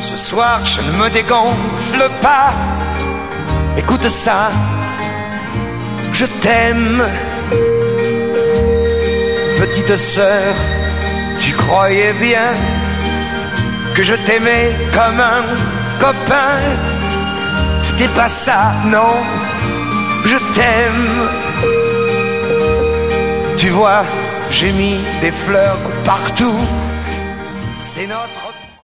Ce soir je ne me dégonfle pas. Écoute ça, je t'aime. Petite sœur, tu croyais bien que je t'aimais comme un copain. C'était pas ça, non, je t'aime. Tu vois, j'ai mis des fleurs partout. C'est notre